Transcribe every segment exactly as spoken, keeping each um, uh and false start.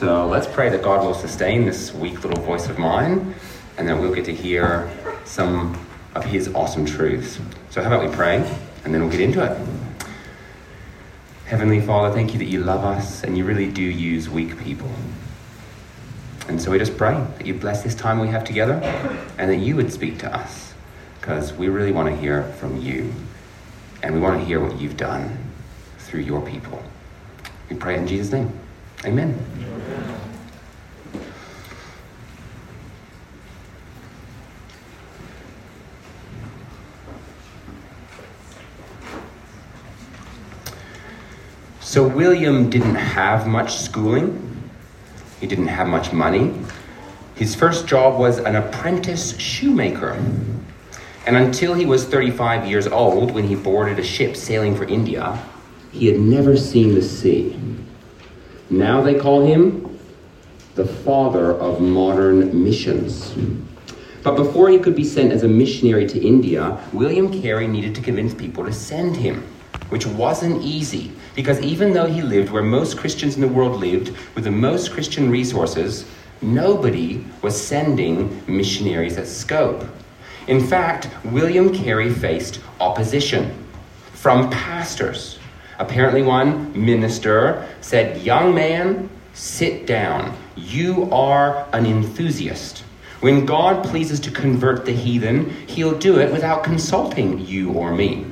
So let's pray that God will sustain this weak little voice of mine, and that we'll get to hear some of his awesome truths. So how about we pray, and then we'll get into it. Heavenly Father, thank you that you love us, and you really do use weak people. And so we just pray that you bless this time we have together, and that you would speak to us, because we really want to hear from you, and we want to hear what you've done through your people. We pray in Jesus' name. Amen. Amen. So William didn't have much schooling. He didn't have much money. His first job was an apprentice shoemaker. And until he was thirty-five years old, when he boarded a ship sailing for India, he had never seen the sea. Now they call him the father of modern missions. But before he could be sent as a missionary to India, William Carey needed to convince people to send him, which wasn't easy, because even though he lived where most Christians in the world lived, with the most Christian resources, nobody was sending missionaries at scope. In fact, William Carey faced opposition from pastors. Apparently one minister said, "Young man, sit down. You are an enthusiast. When God pleases to convert the heathen, he'll do it without consulting you or me."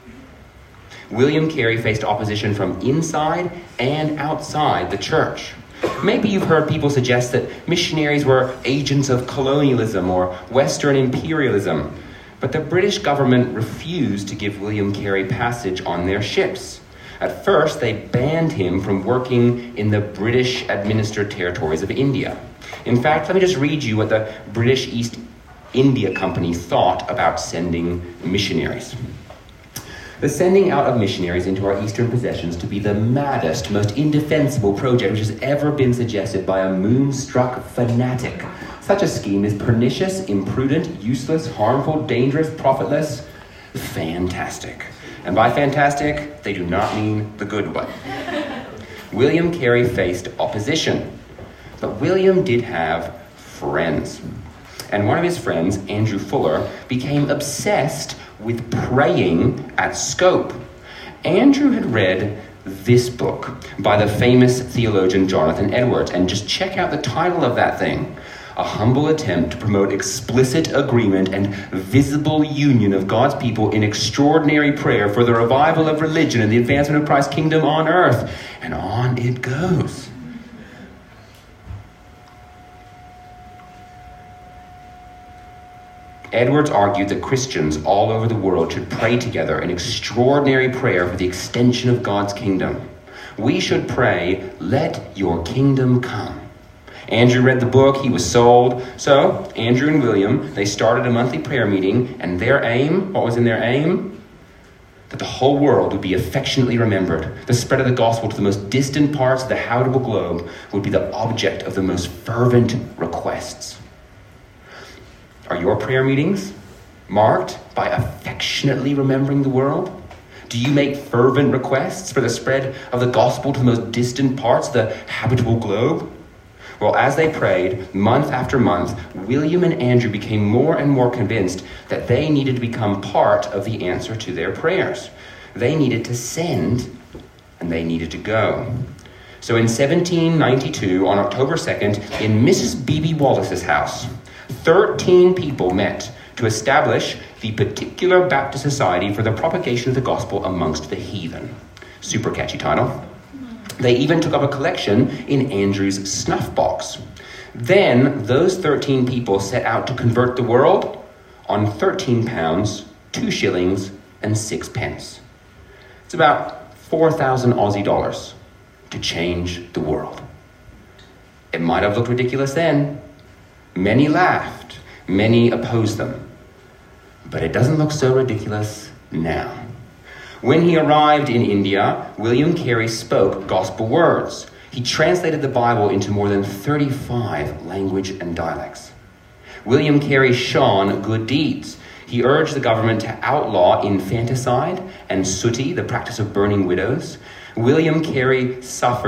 William Carey faced opposition from inside and outside the church. Maybe you've heard people suggest that missionaries were agents of colonialism or Western imperialism, but the British government refused to give William Carey passage on their ships. At first, they banned him from working in the British-administered territories of India. In fact, let me just read you what the British East India Company thought about sending missionaries. The sending out of missionaries into our eastern possessions to be the maddest, most indefensible project which has ever been suggested by a moonstruck fanatic. Such a scheme is pernicious, imprudent, useless, harmful, dangerous, profitless, fantastic. And by fantastic, they do not mean the good one. William Carey faced opposition, but William did have friends. And one of his friends, Andrew Fuller, became obsessed with praying at scope. Andrew had read this book by the famous theologian Jonathan Edwards, and just check out the title of that thing. A humble attempt to promote explicit agreement and visible union of God's people in extraordinary prayer for the revival of religion and the advancement of Christ's kingdom on earth. And on it goes. Edwards argued that Christians all over the world should pray together in extraordinary prayer for the extension of God's kingdom. We should pray, "Let your kingdom come." Andrew read the book, he was sold. So, Andrew and William, they started a monthly prayer meeting, and their aim, what was in their aim? That the whole world would be affectionately remembered. The spread of the gospel to the most distant parts of the habitable globe would be the object of the most fervent requests. Are your prayer meetings marked by affectionately remembering the world? Do you make fervent requests for the spread of the gospel to the most distant parts of the habitable globe? Well, as they prayed, month after month, William and Andrew became more and more convinced that they needed to become part of the answer to their prayers. They needed to send, and they needed to go. So in seventeen ninety-two, on October second, in Missus Beebe Wallace's house, thirteen people met to establish the Particular Baptist Society for the Propagation of the Gospel amongst the Heathen. Super catchy title. They even took up a collection in Andrew's snuff box. Then those thirteen people set out to convert the world on thirteen pounds, two shillings, and six pence. It's about four thousand Aussie dollars to change the world. It might have looked ridiculous then. Many laughed, many opposed them. But it doesn't look so ridiculous now. When he arrived in India, William Carey spoke gospel words. He translated the Bible into more than thirty-five language and dialects. William Carey shone good deeds. He urged the government to outlaw infanticide and suttee, the practice of burning widows. William Carey suffered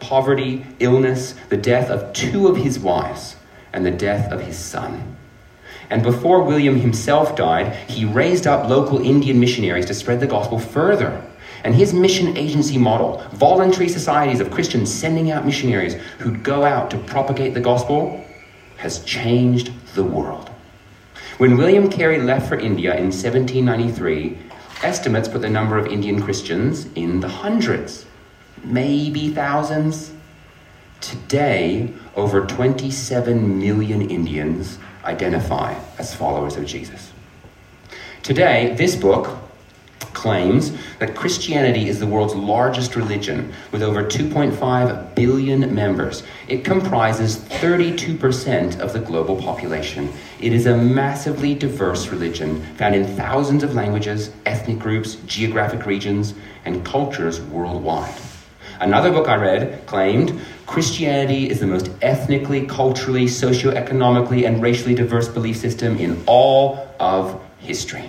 poverty, illness, the death of two of his wives, and the death of his son. And before William himself died, he raised up local Indian missionaries to spread the gospel further. And his mission agency model, voluntary societies of Christians sending out missionaries who'd go out to propagate the gospel, has changed the world. When William Carey left for India in seventeen ninety-three, estimates put the number of Indian Christians in the hundreds, maybe thousands. Today, over twenty-seven million Indians identify as followers of Jesus. Today, this book claims that Christianity is the world's largest religion with over two point five billion members. It comprises thirty-two percent of the global population. It is a massively diverse religion found in thousands of languages, ethnic groups, geographic regions, and cultures worldwide. Another book I read claimed Christianity is the most ethnically, culturally, socioeconomically, and racially diverse belief system in all of history.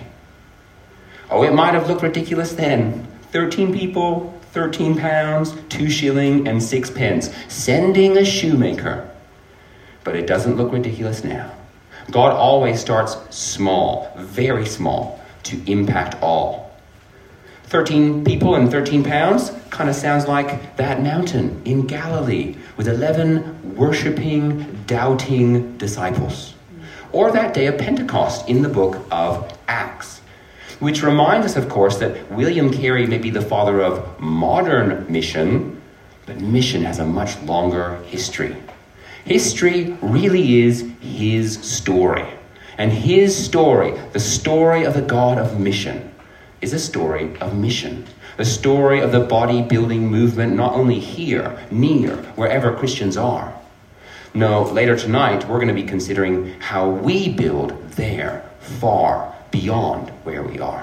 Oh, it might have looked ridiculous then. thirteen people, thirteen pounds, two shilling, and six pence, sending a shoemaker. But it doesn't look ridiculous now. God always starts small, very small, to impact all. thirteen people and thirteen pounds kind of sounds like that mountain in Galilee with eleven worshipping, doubting disciples. Or that day of Pentecost in the book of Acts. Which reminds us, of course, that William Carey may be the father of modern mission, but mission has a much longer history. History really is his story. And his story, the story of the God of mission, is a story of mission. The story of the body-building movement, not only here, near, wherever Christians are. No, later tonight, we're going to be considering how we build there, far, beyond where we are.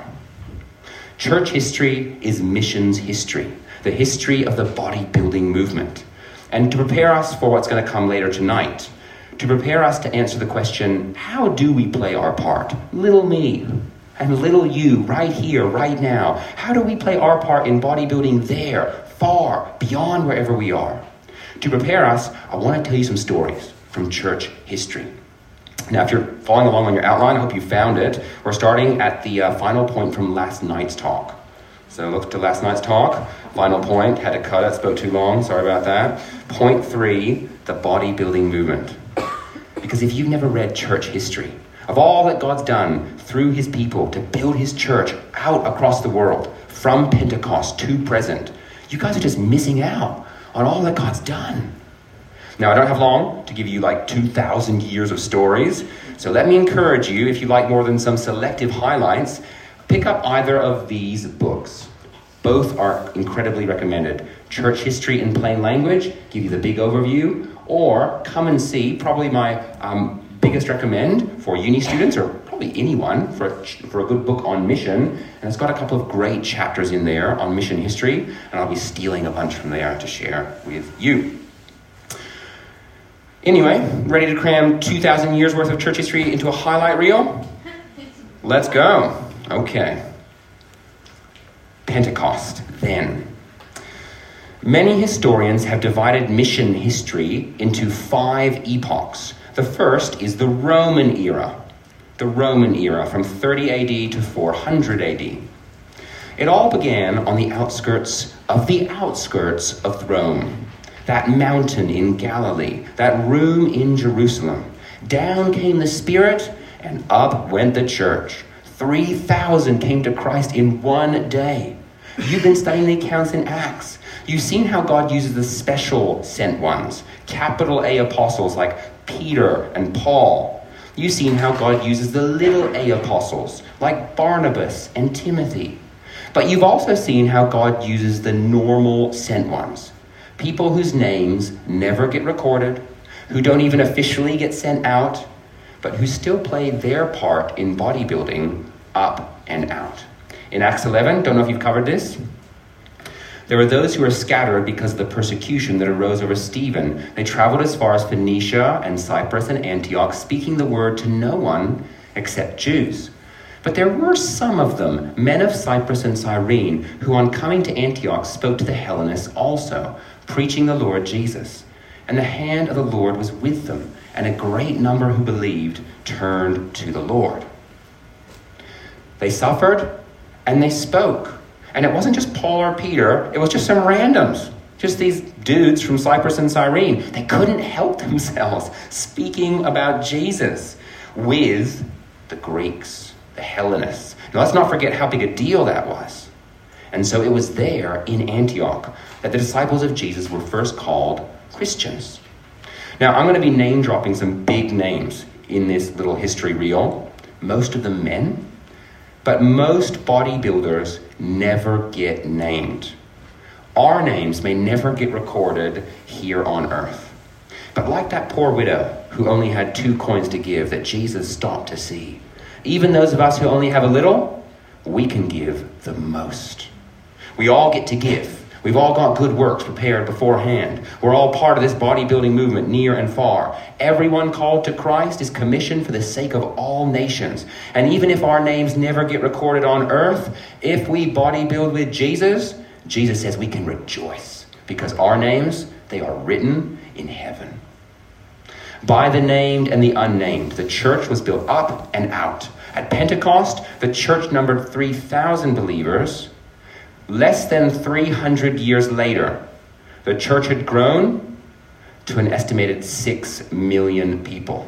Church history is missions history, the history of the body-building movement. And to prepare us for what's going to come later tonight, to prepare us to answer the question, how do we play our part? Little me and little you, right here, right now. How do we play our part in bodybuilding there, far, beyond wherever we are? To prepare us, I want to tell you some stories from church history. Now, if you're following along on your outline, I hope you found it. We're starting at the uh, final point from last night's talk. So look to last night's talk. Final point, had to cut it, spoke too long, sorry about that. Point three, the bodybuilding movement. Because if you've never read church history, of all that God's done through his people to build his church out across the world, from Pentecost to present, you guys are just missing out on all that God's done. Now, I don't have long to give you like two thousand years of stories, so let me encourage you, if you like more than some selective highlights, pick up either of these books. Both are incredibly recommended. Church History in Plain Language, give you the big overview, or Come and See, probably my um, biggest recommend for uni students, or probably anyone, for a, for a good book on mission. And it's got a couple of great chapters in there on mission history, and I'll be stealing a bunch from there to share with you. Anyway, ready to cram two thousand years worth of church history into a highlight reel? Let's go. Okay. Pentecost, then. Many historians have divided mission history into five epochs. The first is the Roman era. The Roman era from thirty A D to four hundred A D. It all began on the outskirts of the outskirts of Rome. That mountain in Galilee, that room in Jerusalem. Down came the Spirit, and up went the church. three thousand came to Christ in one day. You've been studying the accounts in Acts. You've seen how God uses the special sent ones, capital A apostles like Peter and Paul. You've seen how God uses the little a apostles like Barnabas and Timothy. But you've also seen how God uses the normal sent ones. People whose names never get recorded, who don't even officially get sent out, but who still play their part in bodybuilding up and out. In Acts eleven, don't know if you've covered this, there were those who were scattered because of the persecution that arose over Stephen. They traveled as far as Phoenicia and Cyprus and Antioch, speaking the word to no one except Jews. But there were some of them, men of Cyprus and Cyrene, who on coming to Antioch spoke to the Hellenists also, preaching the Lord Jesus. And the hand of the Lord was with them, and a great number who believed turned to the Lord. They suffered, and they spoke. And it wasn't just Paul or Peter, it was just some randoms. Just these dudes from Cyprus and Cyrene. They couldn't help themselves speaking about Jesus with the Greeks, the Hellenists. Now let's not forget how big a deal that was. And so it was there in Antioch that the disciples of Jesus were first called Christians. Now I'm going to be name dropping some big names in this little history reel. Most of them men. But most bodybuilders never get named. Our names may never get recorded here on earth. But like that poor widow who only had two coins to give that Jesus stopped to see, even those of us who only have a little, we can give the most. We all get to give. We've all got good works prepared beforehand. We're all part of this bodybuilding movement near and far. Everyone called to Christ is commissioned for the sake of all nations. And even if our names never get recorded on earth, if we bodybuild with Jesus, Jesus says we can rejoice because our names, they are written in heaven. By the named and the unnamed, the church was built up and out. At Pentecost, the church numbered three thousand believers. Less than three hundred years later, the church had grown to an estimated six million people.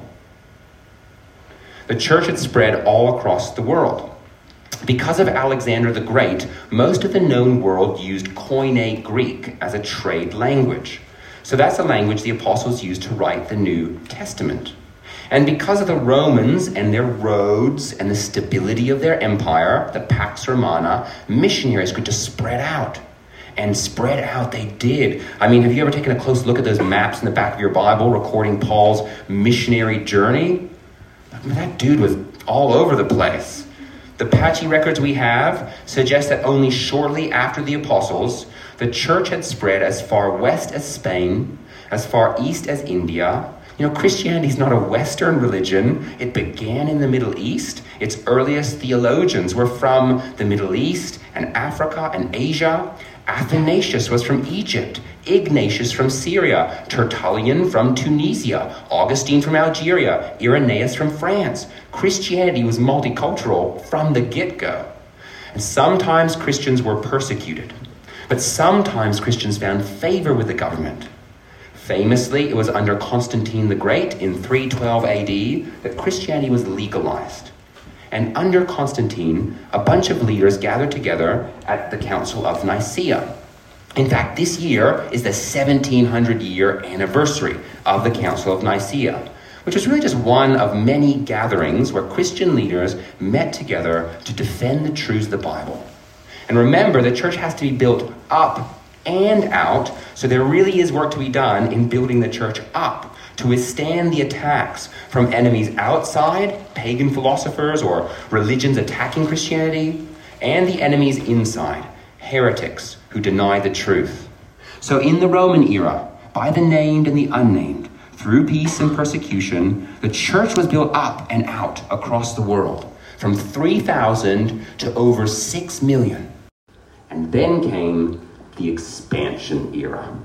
The church had spread all across the world. Because of Alexander the Great, most of the known world used Koine Greek as a trade language. So that's the language the apostles used to write the New Testament. And because of the Romans and their roads and the stability of their empire, the Pax Romana, missionaries could just spread out. And spread out they did. I mean, have you ever taken a close look at those maps in the back of your Bible recording Paul's missionary journey? I mean, that dude was all over the place. The patchy records we have suggest that only shortly after the apostles, the church had spread as far west as Spain, as far east as India. You know, Christianity is not a Western religion. It began in the Middle East. Its earliest theologians were from the Middle East and Africa and Asia. Athanasius was from Egypt, Ignatius from Syria, Tertullian from Tunisia, Augustine from Algeria, Irenaeus from France. Christianity was multicultural from the get-go. And sometimes Christians were persecuted, but sometimes Christians found favor with the government. Famously, it was under Constantine the Great in three twelve A D that Christianity was legalized. And under Constantine, a bunch of leaders gathered together at the Council of Nicaea. In fact, this year is the seventeen hundred year anniversary of the Council of Nicaea, which was really just one of many gatherings where Christian leaders met together to defend the truths of the Bible. And remember, the church has to be built up and out, so there really is work to be done in building the church up to withstand the attacks from enemies outside, pagan philosophers or religions attacking Christianity, and the enemies inside, heretics who deny the truth. So in the Roman era, by the named and the unnamed, through peace and persecution, the church was built up and out across the world, from three thousand to over six million. And then came the expansion era.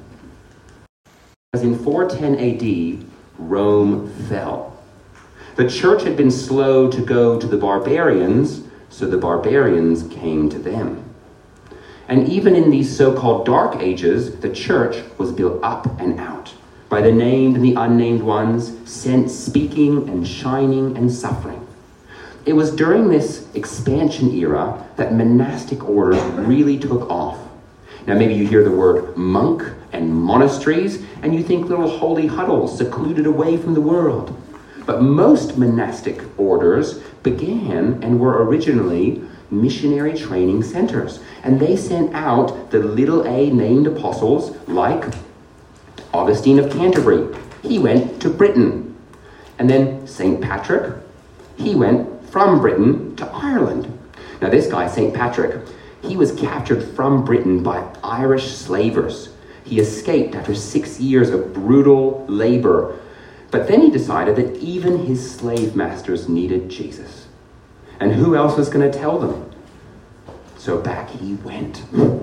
As in four ten A D, Rome fell. The church had been slow to go to the barbarians, so the barbarians came to them. And even in these so-called dark ages, the church was built up and out by the named and the unnamed ones, sent speaking and shining and suffering. It was during this expansion era that monastic orders really took off. Now maybe you hear the word monk and monasteries, and you think little holy huddles secluded away from the world. But most monastic orders began and were originally missionary training centers. And they sent out the little a named apostles like Augustine of Canterbury. He went to Britain. And then Saint Patrick, he went from Britain to Ireland. Now this guy, Saint Patrick, he was captured from Britain by Irish slavers. He escaped after six years of brutal labor. But then he decided that even his slave masters needed Jesus. And who else was going to tell them? So back he went.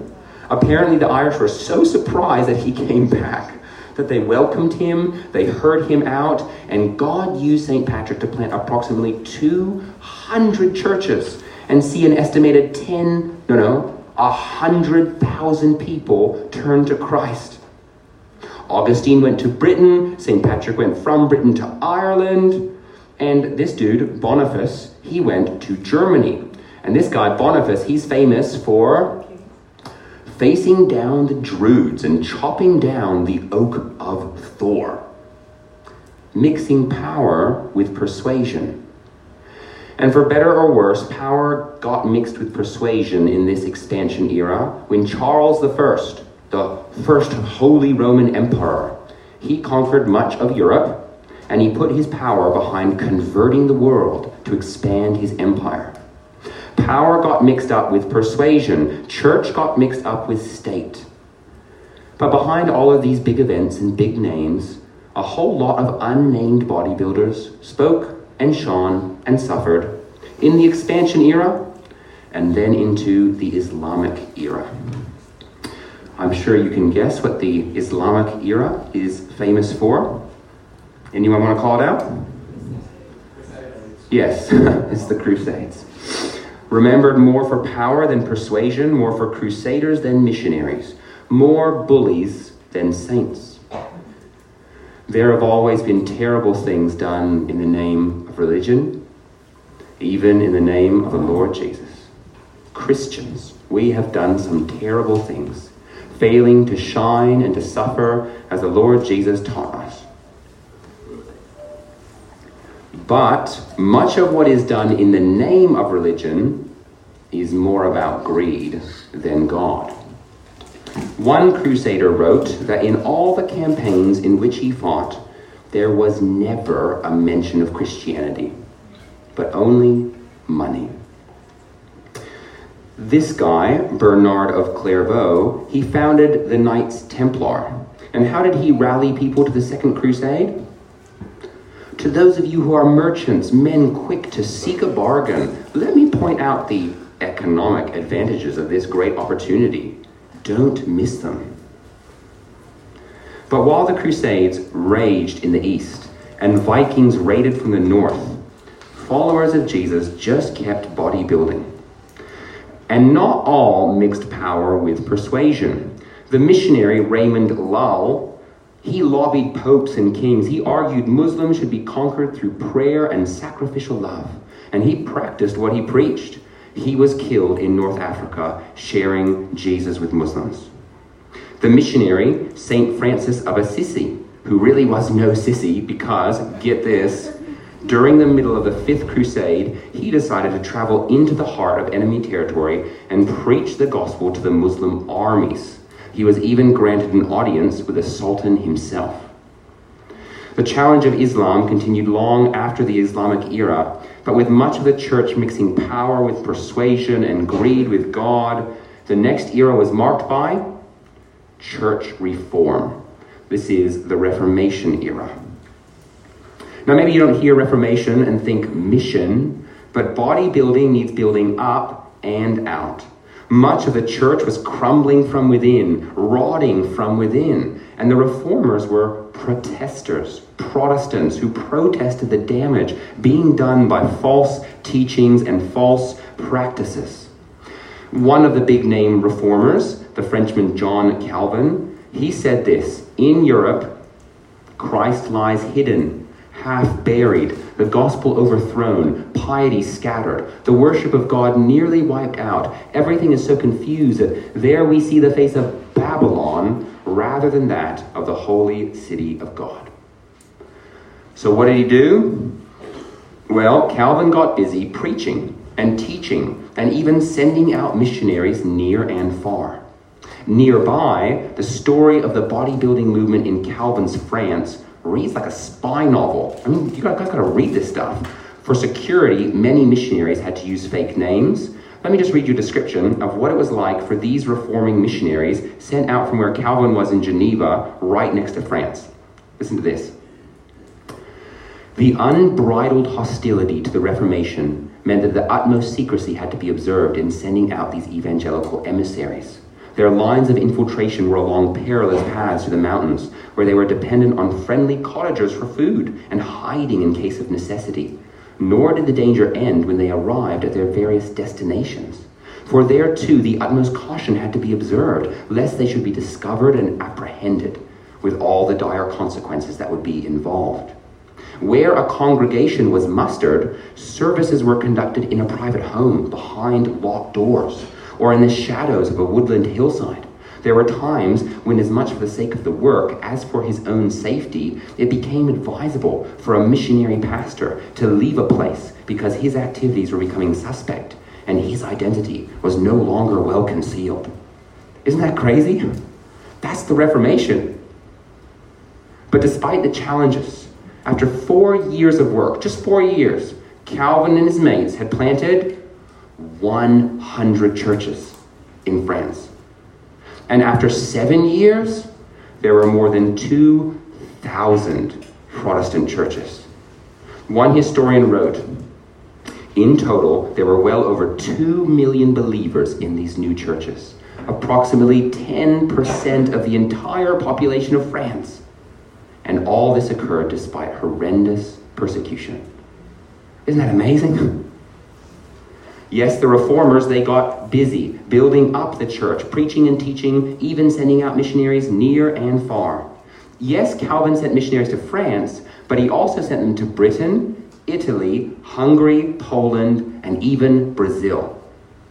Apparently, the Irish were so surprised that he came back that they welcomed him, they heard him out, and God used Saint Patrick to plant approximately two hundred churches and see an estimated ten, no, no, one hundred thousand people turn to Christ. Augustine went to Britain, Saint Patrick went from Britain to Ireland, and this dude, Boniface, he went to Germany. And this guy, Boniface, he's famous for facing down the Druids and chopping down the oak of Thor, mixing power with persuasion. And for better or worse, power got mixed with persuasion in this expansion era when Charles the First, the first Holy Roman Emperor, he conquered much of Europe, and he put his power behind converting the world to expand his empire. Power got mixed up with persuasion. Church got mixed up with state. But behind all of these big events and big names, a whole lot of unnamed bodybuilders spoke and shone and suffered in the expansion era and then into the Islamic era. I'm sure you can guess what the Islamic era is famous for. Anyone want to call it out? Yes, it's the Crusades. Remembered more for power than persuasion, more for crusaders than missionaries, more bullies than saints. There have always been terrible things done in the name of religion, even in the name of the Lord Jesus. Christians, we have done some terrible things, failing to shine and to suffer as the Lord Jesus taught us. But much of what is done in the name of religion is more about greed than God. One crusader wrote that in all the campaigns in which he fought, there was never a mention of Christianity, but only money. This guy, Bernard of Clairvaux, he founded the Knights Templar. And how did he rally people to the Second Crusade? To those of you who are merchants, men quick to seek a bargain, let me point out the economic advantages of this great opportunity. Don't miss them. But while the Crusades raged in the east and Vikings raided from the north, followers of Jesus just kept bodybuilding. And not all mixed power with persuasion. The missionary Raymond Lull, he lobbied popes and kings. He argued Muslims should be conquered through prayer and sacrificial love. And he practiced what he preached. He was killed in North Africa, sharing Jesus with Muslims. The missionary, Saint Francis of Assisi, who really was no sissy because, get this, during the middle of the Fifth Crusade, he decided to travel into the heart of enemy territory and preach the gospel to the Muslim armies. He was even granted an audience with the Sultan himself. The challenge of Islam continued long after the Islamic era, but with much of the church mixing power with persuasion and greed with God, the next era was marked by church reform. This is the Reformation era. Now maybe you don't hear Reformation and think mission, but bodybuilding needs building up and out. Much of the church was crumbling from within, rotting from within, and the reformers were protesters, Protestants who protested the damage being done by false teachings and false practices. One of the big name reformers, the Frenchman John Calvin, he said this: in Europe, Christ lies hidden, half buried, the gospel overthrown, piety scattered, the worship of God nearly wiped out. Everything is so confused that there we see the face of Babylon rather than that of the holy city of God. So what did he do? Well, Calvin got busy preaching and teaching and even sending out missionaries near and far. Nearby, the story of the bodybuilding movement in Calvin's France reads like a spy novel. I mean, you guys got to read this stuff. For security, many missionaries had to use fake names. Let me just read you a description of what it was like for these reforming missionaries sent out from where Calvin was in Geneva, right next to France. Listen to this. The unbridled hostility to the Reformation meant that the utmost secrecy had to be observed in sending out these evangelical emissaries. Their lines of infiltration were along perilous paths to the mountains, where they were dependent on friendly cottagers for food and hiding in case of necessity. Nor did the danger end when they arrived at their various destinations. For there too the utmost caution had to be observed, lest they should be discovered and apprehended, with all the dire consequences that would be involved. Where a congregation was mustered, services were conducted in a private home, behind locked doors, or in the shadows of a woodland hillside. There were times when, as much for the sake of the work as for his own safety, it became advisable for a missionary pastor to leave a place because his activities were becoming suspect and his identity was no longer well concealed. Isn't that crazy? That's the Reformation. But despite the challenges, after four years of work, just four years, Calvin and his mates had planted one hundred churches in France. And after seven years, there were more than two thousand Protestant churches. One historian wrote, in total, there were well over two million believers in these new churches, approximately ten percent of the entire population of France. And all this occurred despite horrendous persecution. Isn't that amazing? Yes, the reformers, they got busy building up the church, preaching and teaching, even sending out missionaries near and far. Yes, Calvin sent missionaries to France, but he also sent them to Britain, Italy, Hungary, Poland, and even Brazil.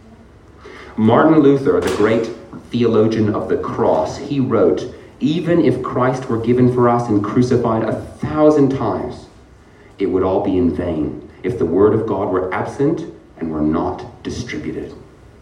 Martin Luther, the great theologian of the cross, he wrote, "Even if Christ were given for us and crucified a thousand times, it would all be in vain if the word of God were absent and were not distributed."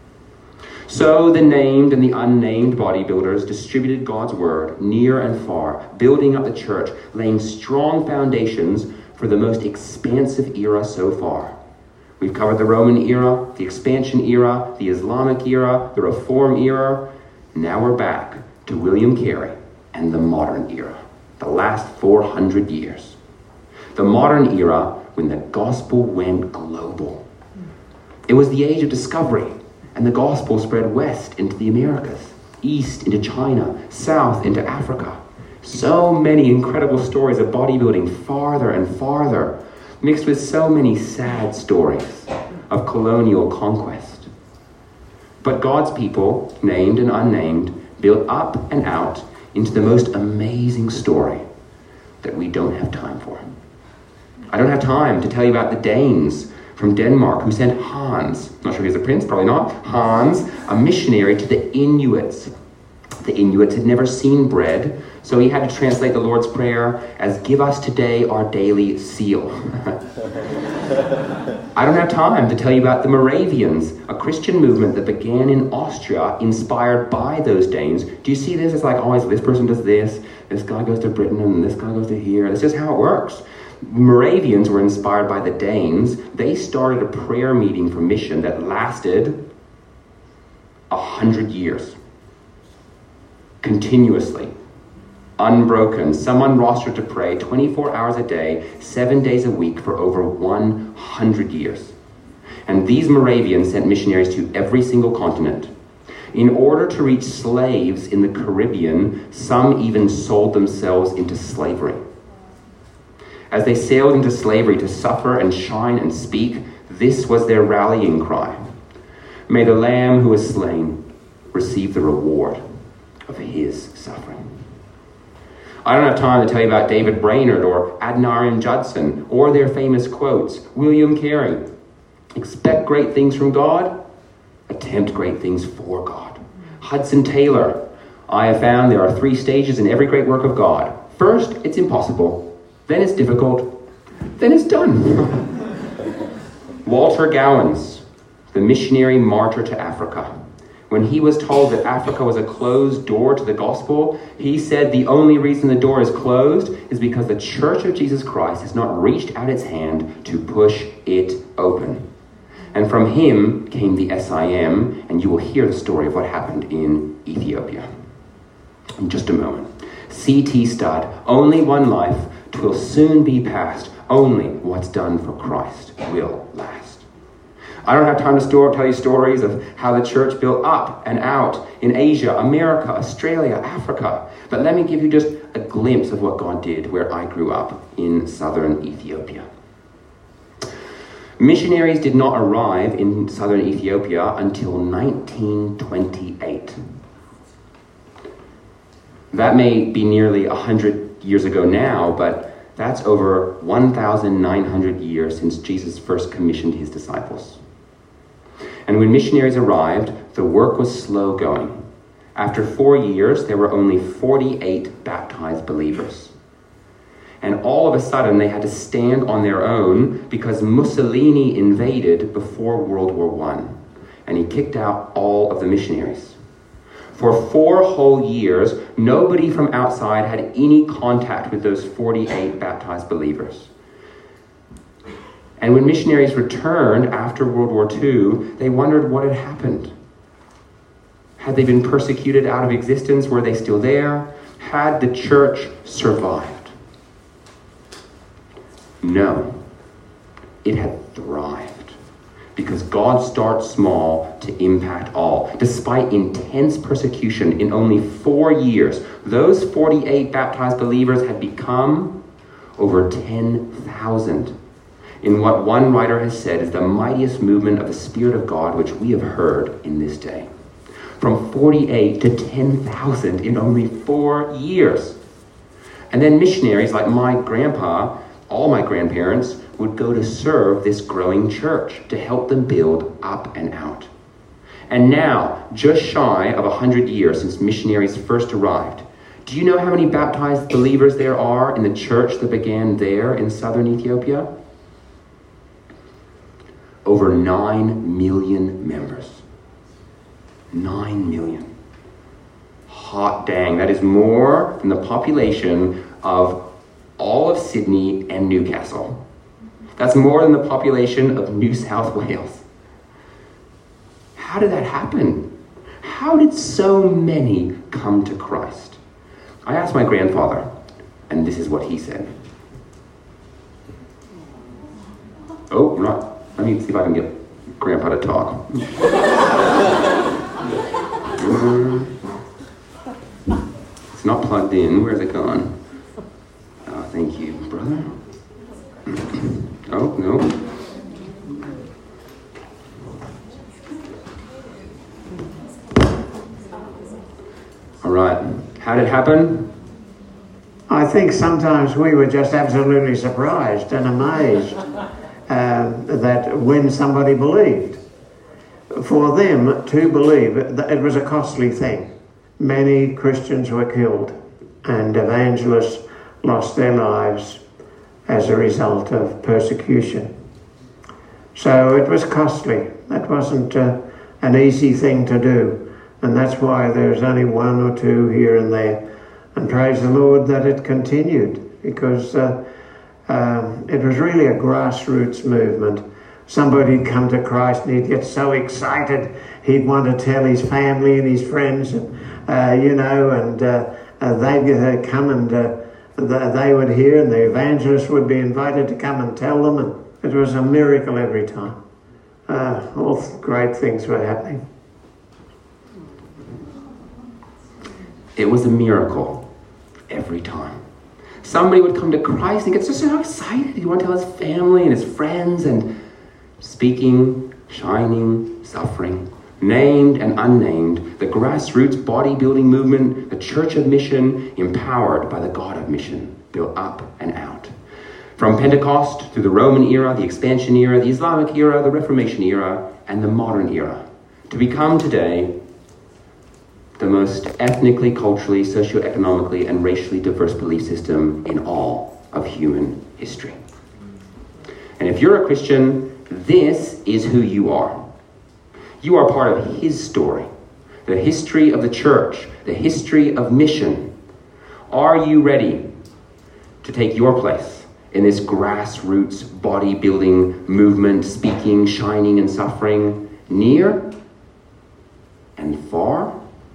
So the named and the unnamed bodybuilders distributed God's word near and far, building up the church, laying strong foundations for the most expansive era so far. We've covered the Roman era, the expansion era, the Islamic era, the Reform era. Now we're back to William Carey and the modern era, the last four hundred years. The modern era when the gospel went global. It was the age of discovery, and the gospel spread west into the Americas, east into China, south into Africa. So many incredible stories of bodybuilding farther and farther, mixed with so many sad stories of colonial conquest. But God's people, named and unnamed, built up and out into the most amazing story that we don't have time for. I don't have time to tell you about the Danes from Denmark who sent Hans, not sure he was a prince, probably not, Hans, a missionary to the Inuits. The Inuits had never seen bread, so he had to translate the Lord's Prayer as, "Give us today our daily seal." I don't have time to tell you about the Moravians, a Christian movement that began in Austria, inspired by those Danes. Do you see this? It's like always, this person does this, this guy goes to Britain, and this guy goes to here. That's just how it works. Moravians were inspired by the Danes. They started a prayer meeting for mission that lasted a hundred years. Continuously. Unbroken. Someone rostered to pray twenty-four hours a day, seven days a week for over one hundred years. And these Moravians sent missionaries to every single continent. In order to reach slaves in the Caribbean, some even sold themselves into slavery. As they sailed into slavery to suffer and shine and speak, this was their rallying cry. May the Lamb who was slain receive the reward of his suffering. I don't have time to tell you about David Brainerd or Adoniram Judson or their famous quotes. William Carey, expect great things from God, attempt great things for God. Hudson Taylor, I have found there are three stages in every great work of God. First, it's impossible. Then it's difficult. Then it's done. Walter Gowans, the missionary martyr to Africa. When he was told that Africa was a closed door to the gospel, he said the only reason the door is closed is because the Church of Jesus Christ has not reached out its hand to push it open. And from him came the S I M, and you will hear the story of what happened in Ethiopia. In just a moment. C T Studd, only one life, 'twill soon be past. Only what's done for Christ will last. I don't have time to store, tell you stories of how the church built up and out in Asia, America, Australia, Africa. But let me give you just a glimpse of what God did where I grew up in southern Ethiopia. Missionaries did not arrive in southern Ethiopia until nineteen twenty-eight. That may be nearly one hundred years ago now, but that's over one thousand nine hundred years since Jesus first commissioned his disciples. And when missionaries arrived, the work was slow going. After four years, there were only forty-eight baptized believers. And all of a sudden, they had to stand on their own because Mussolini invaded before World War One, and he kicked out all of the missionaries. For four whole years, nobody from outside had any contact with those forty-eight baptized believers. And when missionaries returned after World War Two, they wondered what had happened. Had they been persecuted out of existence? Were they still there? Had the church survived? No, it had thrived, because God starts small to impact all. Despite intense persecution in only four years, those forty-eight baptized believers had become over ten thousand in what one writer has said is the mightiest movement of the Spirit of God which we have heard in this day. From forty-eight to ten thousand in only four years. And then missionaries like my grandpa, all my grandparents, would go to serve this growing church to help them build up and out. And now, just shy of one hundred years since missionaries first arrived, do you know how many baptized believers there are in the church that began there in southern Ethiopia? Over nine million members. Nine million. Hot dang, that is more than the population of all of Sydney and Newcastle. That's more than the population of New South Wales. How did that happen? How did so many come to Christ? I asked my grandfather, and this is what he said. Oh, not, let me see if I can get Grandpa to talk. It's not plugged in. Where's it gone? Oh, thank you, brother. Oh, no. All right. How did it happen? I think sometimes we were just absolutely surprised and amazed uh, that when somebody believed. For them to believe, it was a costly thing. Many Christians were killed and evangelists lost their lives as a result of persecution. So it was costly. That wasn't uh, an easy thing to do. And that's why there's only one or two here and there. And praise the Lord that it continued, because uh, um, it was really a grassroots movement. Somebody'd come to Christ and he'd get so excited, he'd want to tell his family and his friends, and, uh, you know, and uh, uh, they'd uh, come and uh, they would hear, and the evangelist would be invited to come and tell them, and it was a miracle every time. Uh, all great things were happening. It was a miracle every time. Somebody would come to Christ and get so, so excited. He'd want to tell his family and his friends, and speaking, shining, suffering, named and unnamed, the grassroots bodybuilding movement, the Church of Mission, empowered by the God of Mission, built up and out. From Pentecost through the Roman era, the expansion era, the Islamic era, the Reformation era, and the modern era, to become today the most ethnically, culturally, socioeconomically, and racially diverse belief system in all of human history. And if you're a Christian, this is who you are. You are part of his story, the history of the church, the history of mission. Are you ready to take your place in this grassroots bodybuilding movement, speaking, shining, and suffering, near and far?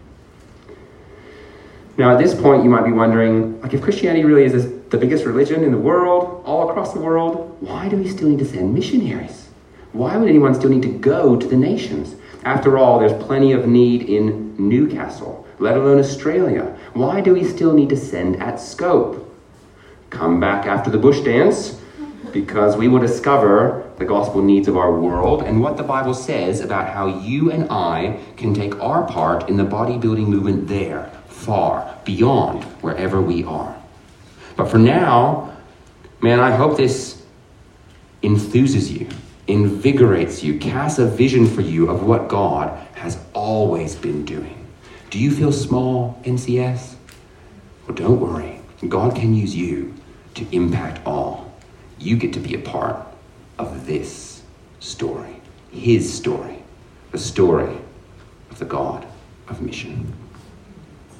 Now, at this point, you might be wondering, like, if Christianity really is this, the biggest religion in the world, all across the world, why do we still need to send missionaries? Why would anyone still need to go to the nations? After all, there's plenty of need in Newcastle, let alone Australia. Why do we still need to send at Scope? Come back after the bush dance, because we will discover the gospel needs of our world and what the Bible says about how you and I can take our part in the bodybuilding movement there, far, beyond wherever we are. But for now, man, I hope this enthuses you, invigorates you, casts a vision for you of what God has always been doing. Do you feel small, N C S? Well, don't worry. God can use you to impact all. You get to be a part of this story, his story, the story of the God of mission.